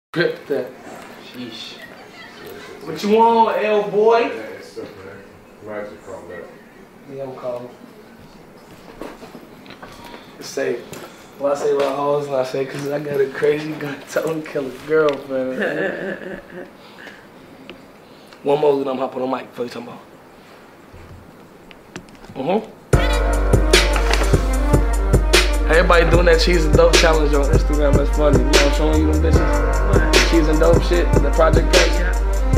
Rip that. Sheesh. What you want, L boy? Yeah, it's stuff, man. Might have to call that. Yeah, I'm calling. Say, well, I say about hoes, and I say, cause I got a crazy gun toting killer girlfriend. One more, then I'm hopping on the mic. What you talking about? Everybody doing that cheese and dope challenge on Instagram. That's funny. You know, I'm showing you them bitches. What? Cheese and dope shit. The project case. Yeah.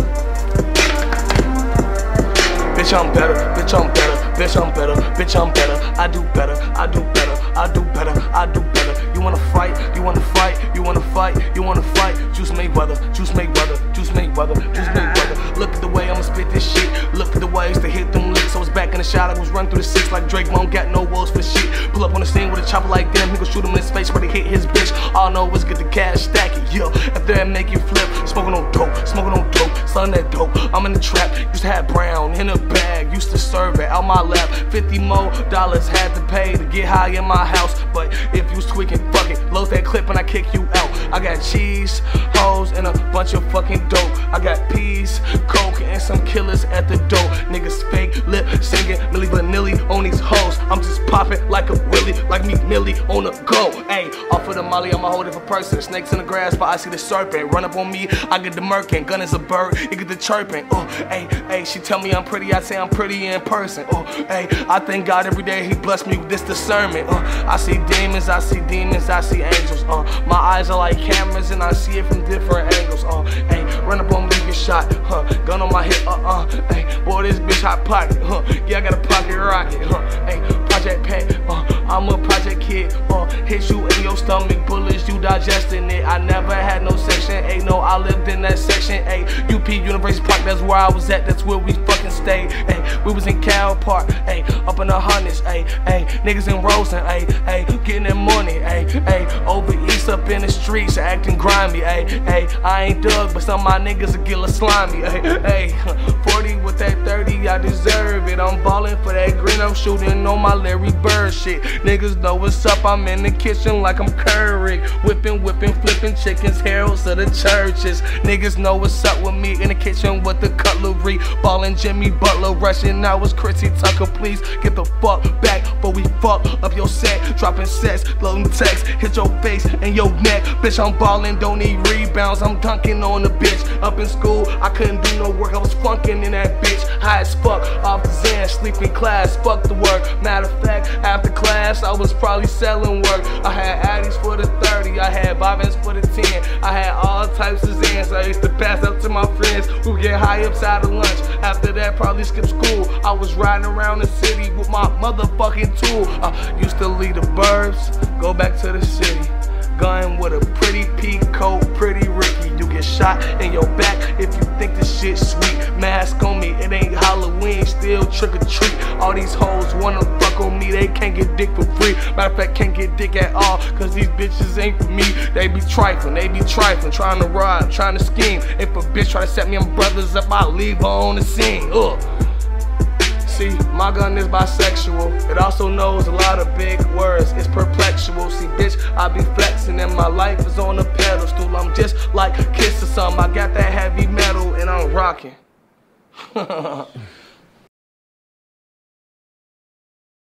Bitch, I'm better. Bitch, I'm better. Bitch, I'm better. Bitch, I'm better. I do better. I do better. I do better. I do better. You wanna fight? You wanna fight? You wanna fight? You wanna fight? Juice Mayweather. Juice Mayweather. Juice Mayweather. Juice Mayweather. Look at the way I'ma spit this shit. Look at the way I used to hit them licks. I was back in the shot. I was running through the six like Drake. Mom got no walls for the shit. Pull up on the scene with a chopper like them. He gon' shoot him in his face, but he hit his bitch. All I know is get the cash, stack it. Yo, after that make you flip. Smoking on dope. Smoking on dope. Selling that dope. I'm in the trap. Used to have brown in a bag. Used to serve it out my lap. $50 more had to pay to get high in my house. But if you was tweaking, fuck it. Load that clip and I kick you out. I got cheese, hoes, and a bunch of fucking dope. I got peas, coke, and some killers at the door. Niggas fake lip singing Milli Vanilli on these hoes. I'm just popping like a willy, like me Millie on the go. Ayy, off of the molly, I'm a whole different person. Snakes in the grass, but I see the serpent. Run up on me, I get the murking. Gun is a bird, you get the chirping. Ayy, she tell me I'm pretty, I say I'm pretty in person. Ayy, I thank God every day He blessed me with this discernment. I see demons, I see demons, I see angels. My eyes are like cameras and I see it from different angles. Ayy, run up on me, get shot. Gun on my hip. Ayy, boy, this bitch hot pocket. Yeah, I got a pocket rocket. Ayy, project pack. I'm a project kid. Hit you in your stomach, bullets, you digesting it. I never had no section 8, no, I lived in that section 8. UP University Park, that's where I was at, that's where we fucking stayed. Ayy, we was in Cal Park, ayy, up in the hundreds, ayy, niggas in Rosen, ayy, getting that money, ayy, over east up in the streets, acting grimy, ayy, I ain't Doug, but some of my niggas will get a slimy, ayy, 40 with that 30, I deserve it. I'm ballin' for that green, I'm shooting on my Larry Bird shit. Niggas know what's up, I'm in the kitchen like I'm Keurig, whipping, flipping chickens, heralds of the churches. Niggas know what's up with me in the kitchen with the cutlery, ballin' Jimmy Butler, rushing. I was Chrissy Tucker, please get the fuck back before we fuck up your set. Dropping sets, loading text, hit your face and your neck. Bitch, I'm ballin', don't need rebounds, I'm dunking on the bitch. Up in school, I couldn't do no work, I was funkin' in that bitch. High as fuck, off the Zen, sleep in class, fuck the work. Matter of fact, after class, I was probably selling work. I had Addies for the 30, I had Bobbins for the 10. I had all types of Zans, I used to pass up to my friends who get high upside of lunch. After that, probably skip school. I was riding around the city with my motherfucking tool. Used to leave the burbs, go back to the city. Gun with a pretty peacoat, pretty Ricky. You get shot in your back if you think this shit sweet. Mask on me, it ain't Halloween, still trick or treat. All these hoes wanna fuck on me, they can't get dick for free. Matter of fact, can't get dick at all, cause these bitches ain't for me. They be trifling, trying to rob, trying to scheme. If a bitch try to set me and brothers up, I leave her on the scene. See, my gun is bisexual. It also knows a lot of big words. It's perplexual. See, bitch, I be flexing and my life is on a pedestal. I'm just like Kiss or something. I got that heavy metal and I'm rocking.